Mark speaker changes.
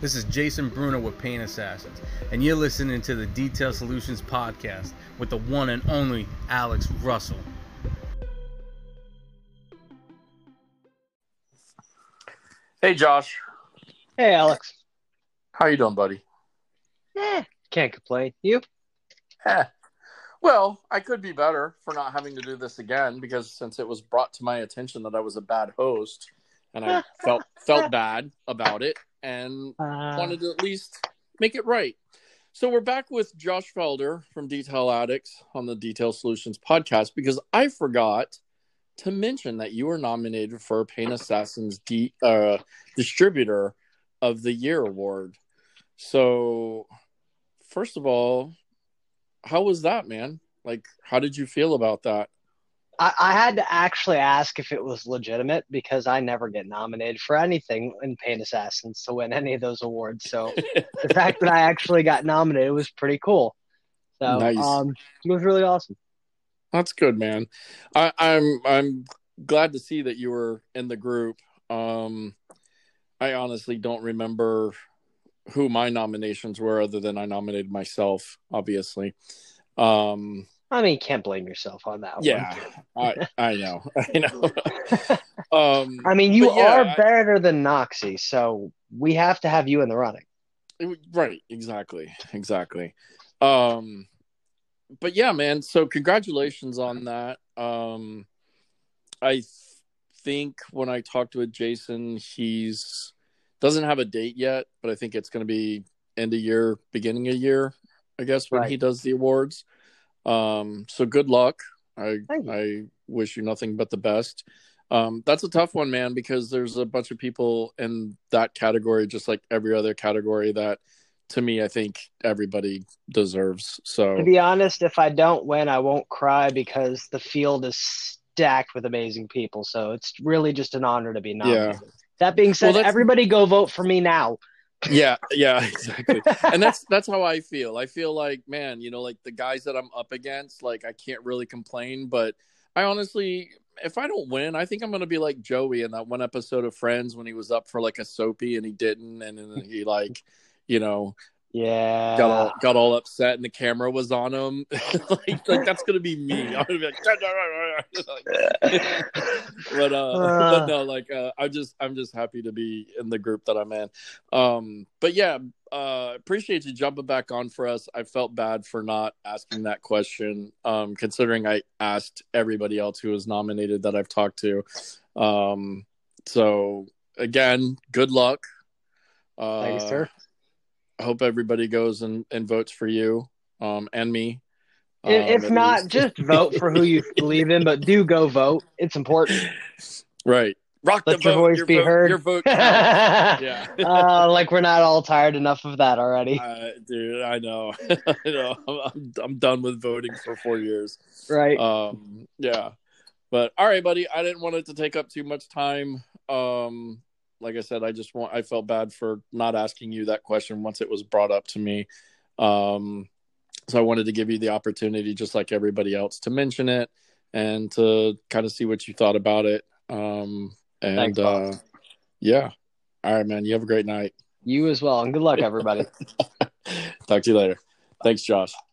Speaker 1: This is Jason Bruno with Paint Assassins, and you're listening to the Detail Solutions Podcast with the one and only Alex Russell.
Speaker 2: Hey, Josh.
Speaker 3: Hey, Alex.
Speaker 2: How you doing, buddy?
Speaker 3: Can't complain. You?
Speaker 2: Well, I could be better for not having to do this again, because since it was brought to my attention that I was a bad host, and I felt bad about it, and wanted to at least make it right. So we're back with Josh Felder from Detail Addicts on the Detail Solutions Podcast, because I forgot to mention that you were nominated for Paint Assassins Distributor of the Year award. So, first of all, how was that, man? Like, how did you feel about that?
Speaker 3: I had to actually ask if it was legitimate, because I never get nominated for anything in Paint Assassins to win any of those awards. So the fact that I actually got nominated was pretty cool. So
Speaker 2: Nice.
Speaker 3: It was really awesome.
Speaker 2: That's good, man. I'm glad to see that you were in the group. I honestly don't remember who my nominations were, other than I nominated myself, obviously.
Speaker 3: I mean, you can't blame yourself on that
Speaker 2: one. I know.
Speaker 3: I mean, you are better than Noxie, so we have to have you in the running.
Speaker 2: Right, exactly. But yeah, man, so congratulations on that. I think when I talked with Jason, he's doesn't have a date yet, but I think it's going to be end of year, beginning of year, I guess, when he does the awards. So good luck. I wish you nothing but the best. That's a tough one, man, because there's a bunch of people in that category, just like every other category, that to me, I think everybody deserves. So
Speaker 3: to be honest, if I don't win, I won't cry, because the field is stacked with amazing people. So it's really just an honor to be nominated. Yeah. That being said, everybody go vote for me now.
Speaker 2: Yeah, exactly. And that's how I feel. I feel like, man, like the guys that I'm up against, like I can't really complain, but I honestly, if I don't win, I think I'm going to be like Joey in that one episode of Friends when he was up for like a soapy and he didn't, and then he like, got all upset and the camera was on him. like that's gonna be me. I'm gonna be like, but no, like I'm just happy to be in the group that I'm in. But yeah, appreciate you jumping back on for us. I felt bad for not asking that question, considering I asked everybody else who was nominated that I've talked to. So again, good luck.
Speaker 3: Thanks, sir.
Speaker 2: I hope everybody goes and votes for you and me.
Speaker 3: If not, just vote for who you believe in, but do go vote. It's important.
Speaker 2: Right. Rock
Speaker 3: Let
Speaker 2: the
Speaker 3: your
Speaker 2: vote.
Speaker 3: voice be heard.
Speaker 2: Your vote counts. Yeah.
Speaker 3: Like we're not all tired enough of that already.
Speaker 2: Dude, I know. I'm done with voting for 4 years.
Speaker 3: Right.
Speaker 2: Yeah. But all right, buddy. I didn't want it to take up too much time. Like I said, I felt bad for not asking you that question once it was brought up to me. So I wanted to give you the opportunity, just like everybody else, to mention it and to kind of see what you thought about it.
Speaker 3: Thanks,
Speaker 2: yeah. All right, man. You have a great night.
Speaker 3: You as well. And good luck, everybody.
Speaker 2: Talk to you later. Thanks, Josh.